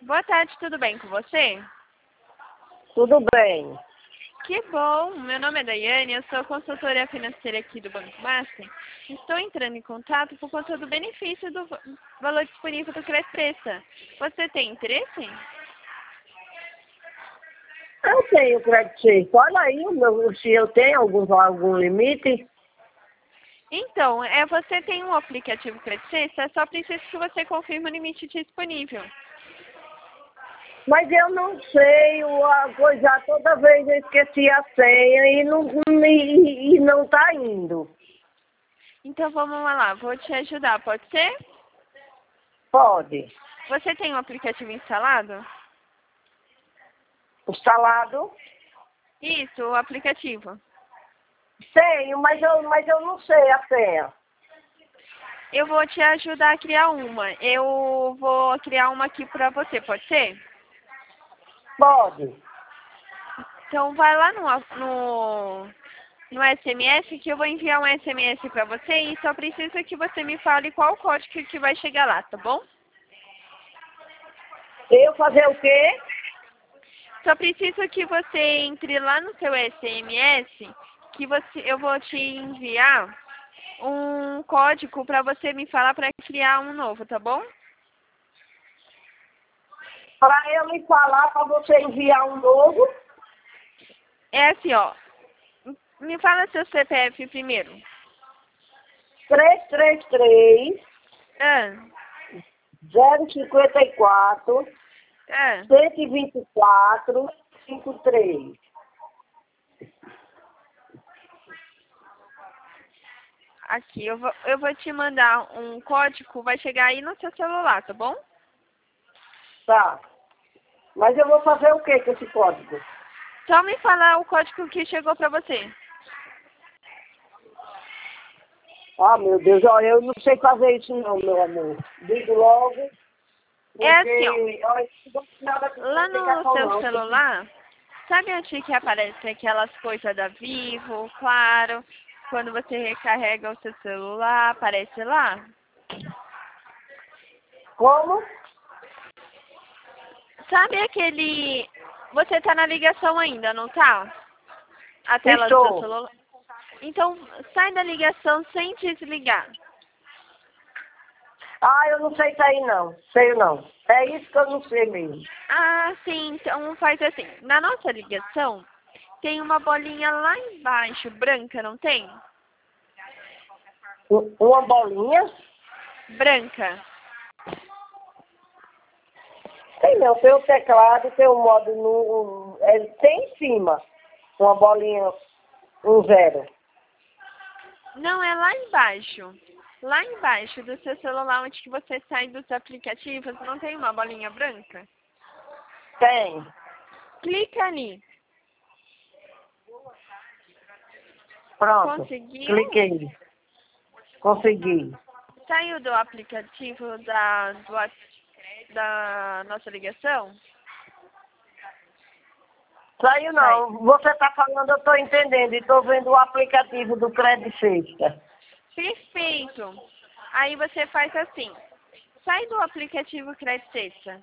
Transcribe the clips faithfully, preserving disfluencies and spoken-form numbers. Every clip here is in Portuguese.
Boa tarde, tudo bem com você? Tudo bem. Que bom, meu nome é Daiane, eu sou consultora financeira aqui do Banco Master. Estou entrando em contato por conta do benefício do valor disponível do Crescessa. Você tem interesse? Eu tenho crédito. Olha aí o meu, se eu tenho algum, algum limite. Então, é, você tem um aplicativo Crescessa, só preciso que você confirme o limite disponível. Mas eu não sei, o- a coisa, toda vez eu esqueci a senha e não, e, e não tá indo. Então vamos lá, vou te ajudar, pode ser? Pode. Você tem um aplicativo instalado? Instalado? Isso, o aplicativo. Tenho, mas eu, mas eu não sei a senha. Eu vou te ajudar a criar uma. Eu vou criar uma aqui pra você, pode ser? Pode. Então vai lá no, no, no S M S que eu vou enviar um S M S pra você e só precisa que você me fale qual código que vai chegar lá, tá bom? Eu fazer o quê? Só preciso que você entre lá no seu S M S que você, eu vou te enviar um código pra você me falar pra criar um novo, tá bom? Para eu lhe falar, para você enviar um novo. É assim, ó. Me fala seu C P F primeiro. três três três, Ah, zero cinco quatro, ah. cento e vinte e quatro, cinquenta e três. Aqui, eu vou, eu vou te mandar um código, vai chegar aí no seu celular, tá bom? Tá. Mas eu vou fazer o que com esse código? Só me falar o código que chegou pra você. Ah, meu Deus, ó, eu não sei fazer isso não, meu amor. Digo logo, É assim, ó. porque ó, isso não tem nada com Lá no comunicação, seu não. celular, sabe onde que aparece aquelas coisas da Vivo, claro? Quando você recarrega o seu celular, aparece lá? Como? Sabe aquele... Você tá na ligação ainda, não tá? A tela do seu Estou. celular? Então, sai da ligação sem desligar. Ah, eu não sei isso aí não. Sei não. É isso que eu não sei mesmo. Ah, sim, então faz assim. Na nossa ligação, tem uma bolinha lá embaixo, branca, não tem? U- Uma bolinha? Branca. Tem não, tem o teclado, tem o modo no. É, tem em cima. Uma bolinha, um zero. Não, é lá embaixo. Lá embaixo do seu celular, onde que você sai dos aplicativos, não tem uma bolinha branca? Tem. Clica ali. Pronto. Conseguiu? Cliquei. Consegui. Saiu do aplicativo da, do, a- da nossa ligação? Saiu não. Você está falando, eu estou entendendo. E estou vendo o aplicativo do Crédito Sexta. Perfeito. Aí você faz assim. Sai do aplicativo Crédito Sexta.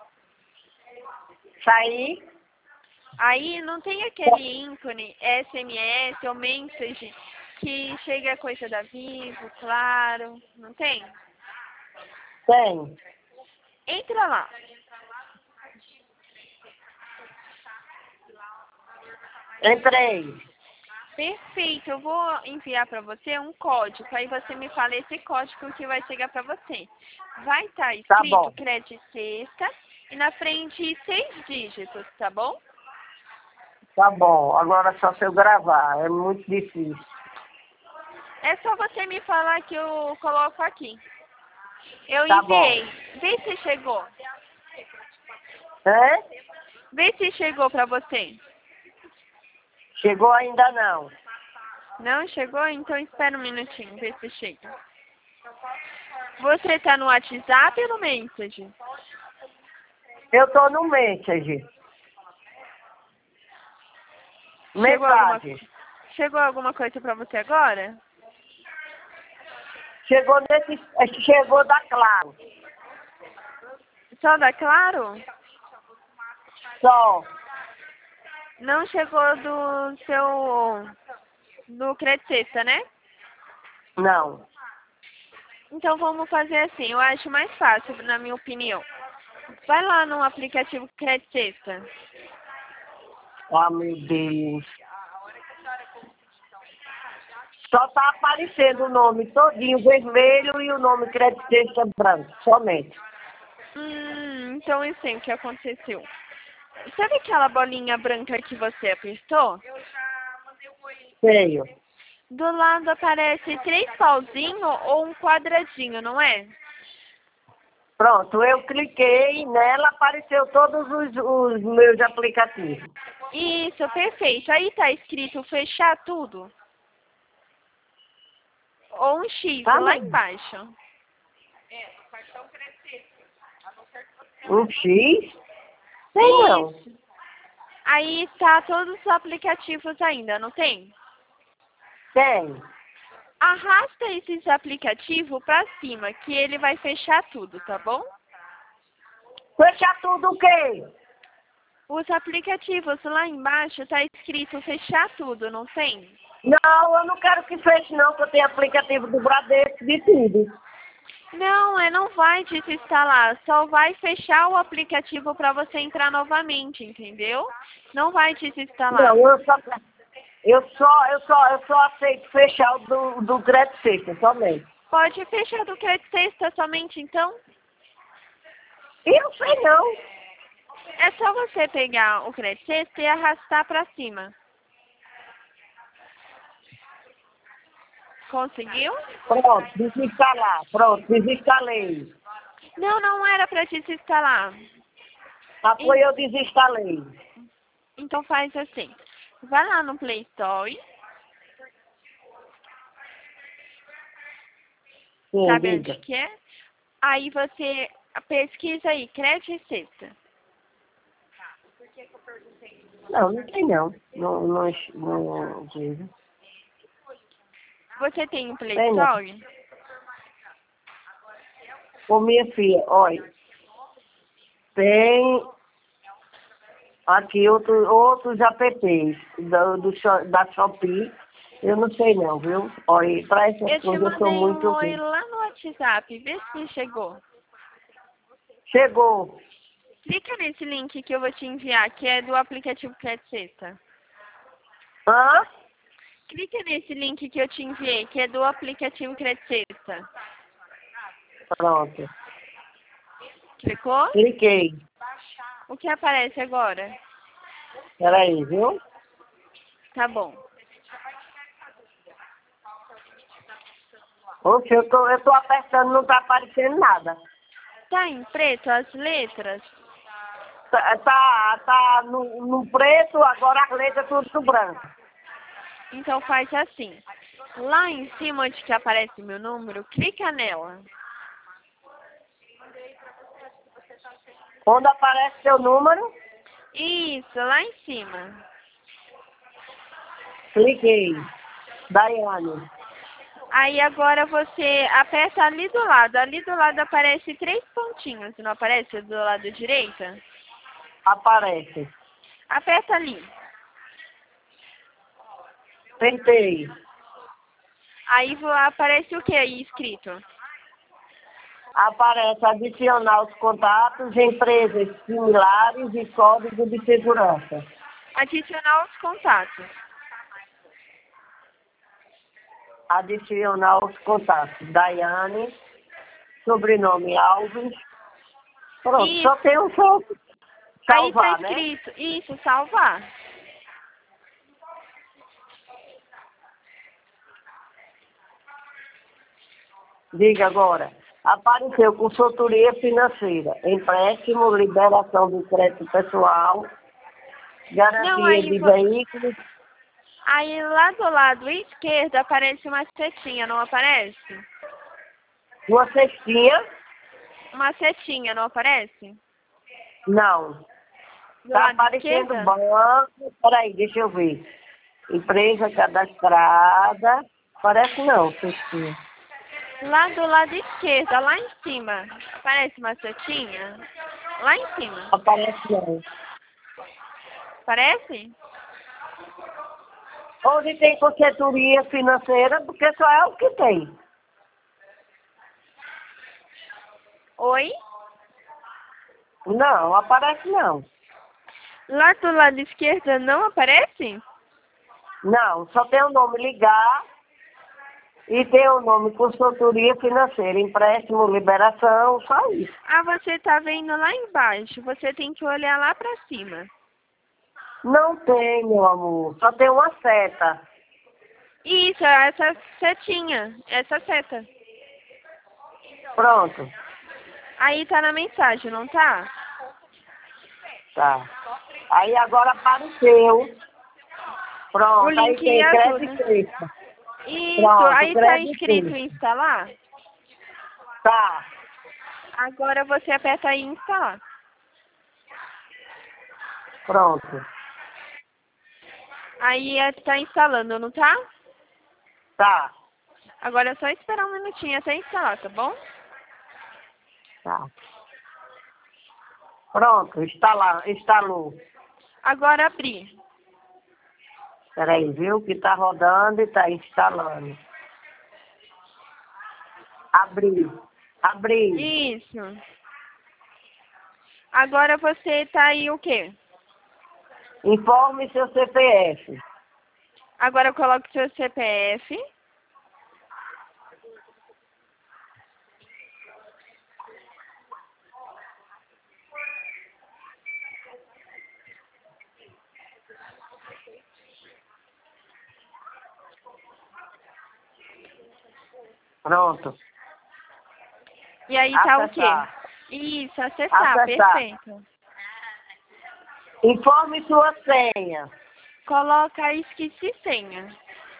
Saí. Aí não tem aquele ícone S M S ou message que chega a coisa da Vivo, claro. Não tem? Tem. Entra lá. Entrei. Perfeito. Eu vou enviar para você um código. Aí você me fala esse código que vai chegar para você. Vai estar Tá bom. escrito Crédito Sexta e na frente seis dígitos, tá bom? Tá bom. Agora é só se eu gravar. É muito difícil. É só você me falar que eu coloco aqui. Eu Tá bom. enviei. Vê se chegou. É? Vê se chegou pra você. Chegou ainda não. Não chegou? Então espera um minutinho, vê se chega. Você tá no WhatsApp ou no Message? Eu tô no Message. Chegou alguma, Mensagem. chegou alguma coisa pra você agora? Chegou nesse. Chegou da Claro. Só da Claro? Só. Não chegou do seu... do Crédito Sexta, né? Não. Então vamos fazer assim, eu acho mais fácil, na minha opinião. Vai lá no aplicativo Crédito Sexta. Ah, meu Deus. Só tá aparecendo o nome todinho vermelho e o nome Crédito Sexta branco, somente. Hum, então eu sei o que aconteceu. Sabe aquela bolinha branca que você apertou? Sei. Do lado aparece três pauzinhos ou um quadradinho, não é? Pronto, eu cliquei nela, apareceu todos os, os meus aplicativos. Isso, perfeito. Aí tá escrito fechar tudo. Ou um X Tá lá bom. embaixo. Um X? Sei não. Isso. Aí tá todos os aplicativos ainda, não tem? Tem. Arrasta esses aplicativos pra cima, que ele vai fechar tudo, tá bom? Fechar tudo o quê? Os aplicativos lá embaixo tá escrito fechar tudo, não tem? Não, eu não quero que feche não, que eu tenho aplicativo do Bradesco de tudo. Não, é não vai desinstalar, só vai fechar o aplicativo para você entrar novamente, entendeu? Não vai desinstalar. Não, eu só, eu só, eu só, eu só aceito fechar o do, do Crédito Sexta, somente. Pode fechar do Crédito Sexta somente então? Eu não sei não. É só você pegar o Crédito Sexta e arrastar para cima. Conseguiu? Pronto, desinstalar. Pronto, desinstalei. Não, não era para desinstalar. Ah, foi eu desinstalei. Então faz assim. Vai lá no Play Store. Sim, Sabe diga. onde que é? Aí você pesquisa aí, Crédito Sexta. Não, não tem não. Não, não, não, não. Você tem o Play Tem não. Store? Ô, minha filha, olha, tem aqui outro, outros apps do, do, Sho- da Shopee. Eu não sei não, viu? Olha, para essas Eu te coisas eu sou mandei um muito oi ruim. lá no WhatsApp, vê se chegou. Chegou. Clica nesse link que eu vou te enviar, que é do aplicativo Crédito Sexta. Hã? Clica nesse link que eu te enviei, que é do aplicativo Crédito Sexta. Pronto. Clicou? Cliquei. O que aparece agora? Peraí, viu? Tá bom. Oxe, eu tô, eu tô apertando, não tá aparecendo nada. Tá em preto as letras? Tá, tá, tá no, no preto, agora as letras tudo no branco. Então faz assim. Lá em cima onde que aparece meu número, clica nela. Quando aparece seu número, Isso, lá em cima. cliquei. Daiane. Aí agora você aperta ali do lado. Ali do lado aparece três pontinhos, não aparece do lado direito? Aparece. Aperta ali. Tentei. Aí vo- aparece o que aí escrito? Aparece adicionar os contatos, empresas similares e código de segurança. Adicionar os contatos. Adicionar os contatos. Daiane, sobrenome Alves. Pronto, Isso. só tem um só Aí tá salvar, né? escrito. Isso, salvar. Diga agora. Apareceu consultoria financeira, empréstimo, liberação do crédito pessoal, garantia Não, aí, de vo- veículos. aí lá do lado esquerdo aparece uma setinha, não aparece? Uma cestinha? Uma setinha, não aparece? Não. Do Está lado aparecendo esquerdo? banco. Peraí, deixa eu ver. Empresa cadastrada. Parece não, cestinha. Lá do lado esquerdo, lá em cima, aparece uma setinha? Lá em cima. Aparece não. Parece? Onde tem consultoria financeira, porque só é o que tem. Oi? Não, aparece não. Lá do lado esquerdo não aparece? Não, só tem o nome ligar e tem o nome consultoria financeira, empréstimo, liberação, só isso. Ah, você tá vendo lá embaixo. Você tem que olhar lá pra cima. Não tem, meu amor, só tem uma seta. Isso, essa setinha. Essa seta. Pronto, Aí tá na mensagem, não tá? tá. Aí agora apareceu. Pronto, O aí link tem azul, crédito né? e crédito. Isso, Pronto, aí tá crédito e escrito crédito. instalar. Tá, Agora você aperta aí em instalar. pronto. Aí é- tá instalando, não tá? Tá, Agora é só esperar um minutinho até instalar, tá bom? tá. Pronto, instala, instalou. Agora abrir. Peraí, viu? Que tá rodando e tá instalando. Abrir, abrir. Isso. Agora você tá aí o quê? Informe seu C P F. Agora coloque seu C P F. Pronto. E aí tá o quê? Acessar. Isso, acessar, Acessar. perfeito. Informe sua senha. Coloca esqueci senha.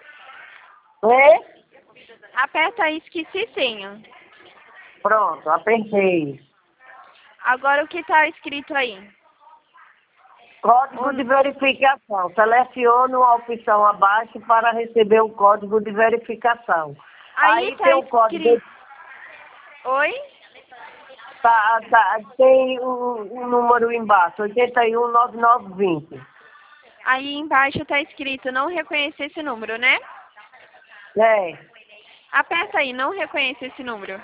E? Aperta esqueci senha. Pronto, apertei. Agora o que tá escrito aí? Código de verificação. Selecione a opção abaixo para receber o código de verificação. Aí, Aí tá tem o código. escrito. Oi? Tá, tá, tem um, um número embaixo, oitenta e um, nove nove vinte. Aí embaixo tá escrito não reconhecer esse número, né? É, Aperta aí, não reconhece esse número.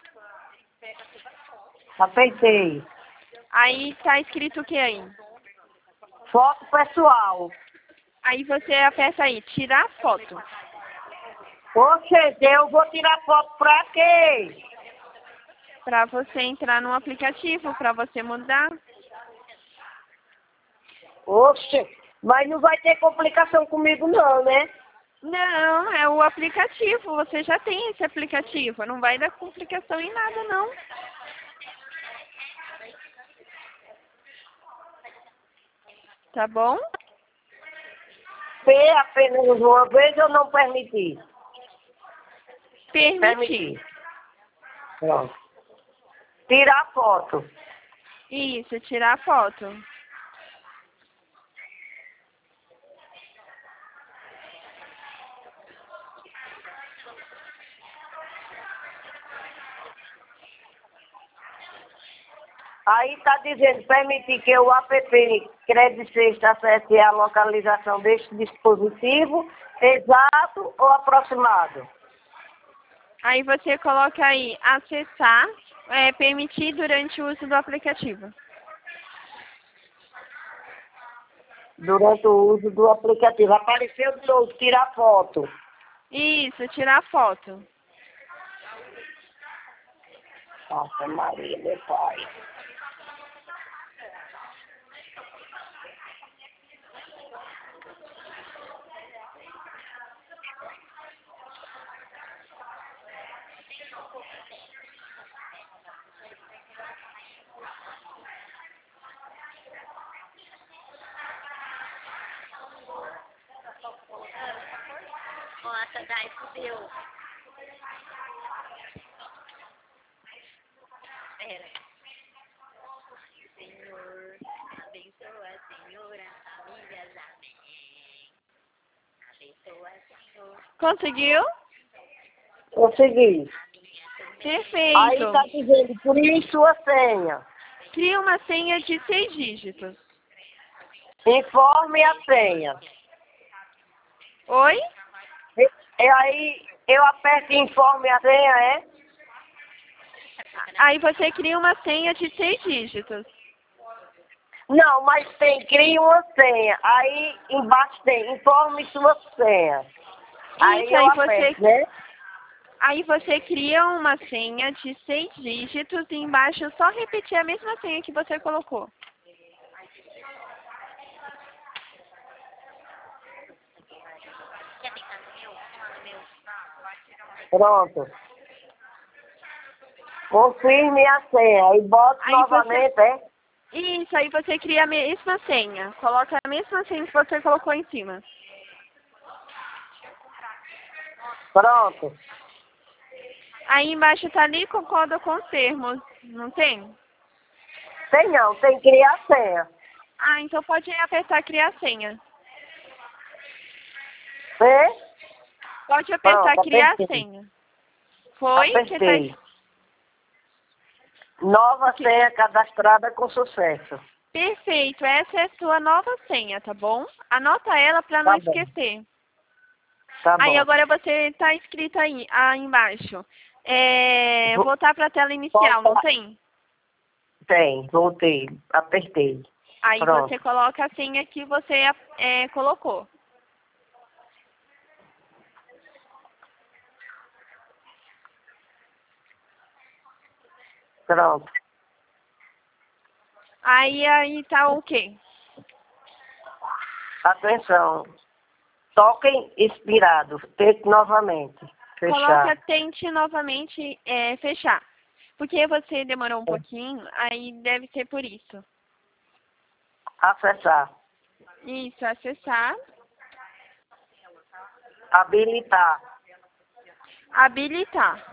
apertei. Aí tá escrito o que aí? Foto pessoal. Aí você aperta aí, tirar foto. Oxe, eu vou tirar foto pra quê? Pra você entrar no aplicativo, pra você mudar. Oxe, mas não vai ter complicação comigo não, né? Não, é o aplicativo. Você já tem esse aplicativo. Não vai dar complicação em nada, não. Tá bom? P apenas uma vez eu não permiti. Permitir. Permiti. Pronto. Tirar foto. Isso, tirar foto. Aí está dizendo, permitir que o app Crédito Sexta acesse a localização deste dispositivo, exato ou aproximado. Aí você coloca aí, acessar, é, permitir durante o uso do aplicativo. Durante o uso do aplicativo. Apareceu de novo, tirar foto. Isso, tirar foto. Nossa Maria, meu pai. Nossa, daí fudeu. Pera. Senhor, abençoa, Senhor, as famílias, amém. Abençoa, Senhor, Conseguiu? Consegui. Perfeito. Aí está dizendo, crie sua senha. Cria uma senha de seis dígitos. Informe a senha. Oi? E, e aí eu aperto informe a senha, é? Aí você cria uma senha de seis dígitos. Não, mas tem, cria uma senha. Aí embaixo tem, informe sua senha. Aí Isso, eu aí aperto, você, né? aí você cria uma senha de seis dígitos e embaixo é só repetir a mesma senha que você colocou. Quer tentar no meu? Vamos lá no meu. Pronto. Confirme a senha. Aí bota Aí novamente, você, é? isso, aí você cria a mesma senha. Coloca a mesma senha que você colocou em cima. Pronto. Aí embaixo tá ali, concorda com os termos, não tem? Tem não, tem que criar a senha. Ah, então pode apertar criar senha. É? Pode apertar Pronto, criar apertei. senha. Foi? Que tá... Apertei. Nova que- senha cadastrada com sucesso. Perfeito, essa é a sua nova senha, tá bom? Anota ela para não Tá bom. esquecer. Tá Aí bom. agora você tá escrito aí, aí embaixo. É, Vou- voltar para a tela inicial, não Voltar. tem? Tem, voltei. Apertei. Aí Pronto. você coloca a senha que você é, colocou. Pronto. Aí aí tá o quê? Atenção. Toquem expirado. Tente novamente. Coloca, Fechar. tente novamente é, fechar. Porque você demorou um pouquinho, aí deve ser por isso. Acessar. Isso, acessar, Habilitar. habilitar.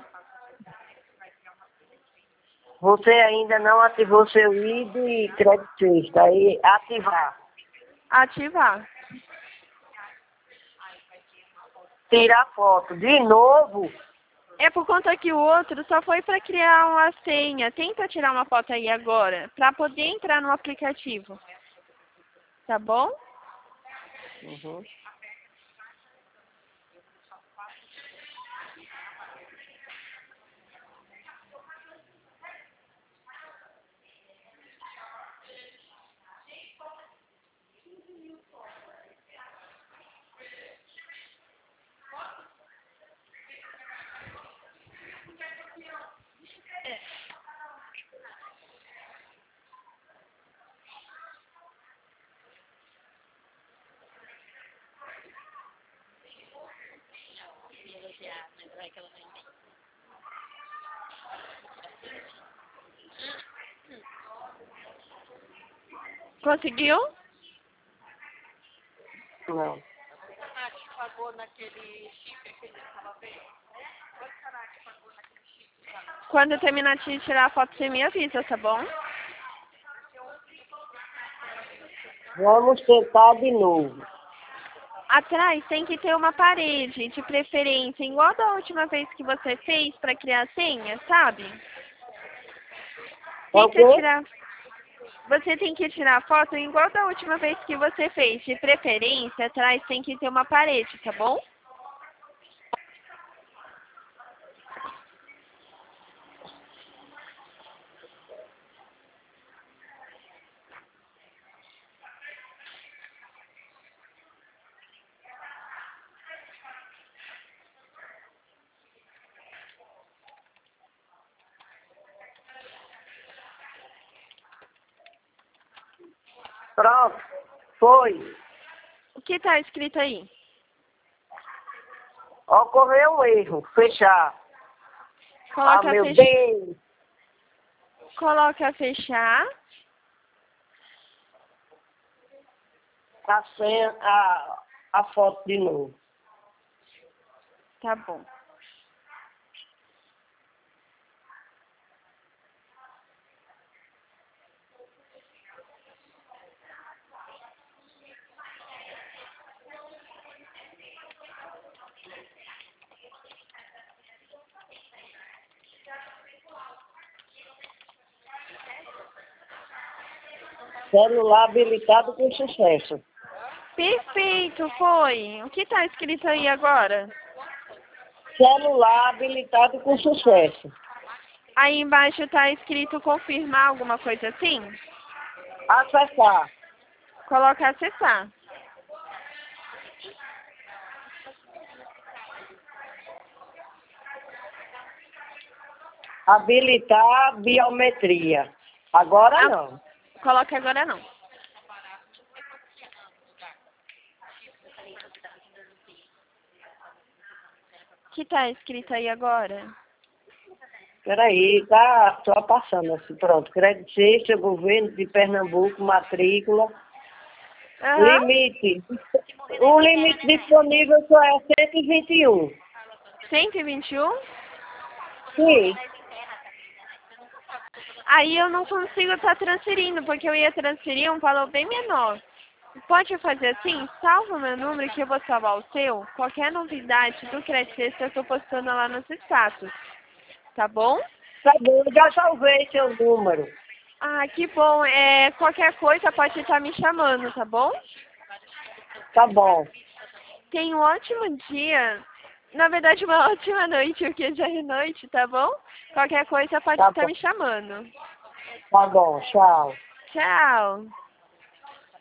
Você ainda não ativou seu I D e crédito sexta. Aí ativar. Ativar. Tirar foto. De novo. É por conta que o outro só foi para criar uma senha. Tenta tirar uma foto aí agora, para poder entrar no aplicativo. Tá bom? Uhum. Elogiar, mas vai que ela não entende. Conseguiu? Não. Quando terminar de tirar a foto, você me avisa, tá bom? Vamos tentar de novo. Atrás tem que ter uma parede, de preferência, igual da última vez que você fez para criar a senha, sabe? É o Tenta quê? tirar. Você tem que tirar a foto igual da última vez que você fez. De preferência, atrás tem que ter uma parede, tá bom? Pronto. Foi. O que tá escrito aí? Ocorreu um erro. Fechar. Ah, Coloca meu fech... Deus. Coloca fechar. A senha, a, a foto de novo. Tá bom. Celular habilitado com sucesso. Perfeito, foi. O que está escrito aí agora? Celular habilitado com sucesso. Aí embaixo está escrito confirmar alguma coisa assim? Acessar. Coloca acessar. Habilitar biometria. Agora Ah, não. Coloca agora não. O que está escrito aí agora? Peraí, tá só passando assim, pronto. Crédito Sexta, Governo de Pernambuco, matrícula. Aham. Limite. O limite disponível só é cento e vinte e um. cento e vinte e um? Sim. Aí eu não consigo estar transferindo, porque eu ia transferir um valor bem menor. Pode fazer assim? Salva o meu número que eu vou salvar o seu. Qualquer novidade do Crédito Sexta eu estou postando lá nos status. Tá bom? Tá bom, eu já salvei seu número. Ah, que bom. É, qualquer coisa pode estar me chamando, tá bom? Tá bom. Tenha um ótimo dia. Na verdade, uma ótima noite, porque já é noite, tá bom? Qualquer coisa pode Tá estar bom. me chamando. Tá bom, tchau. Tchau.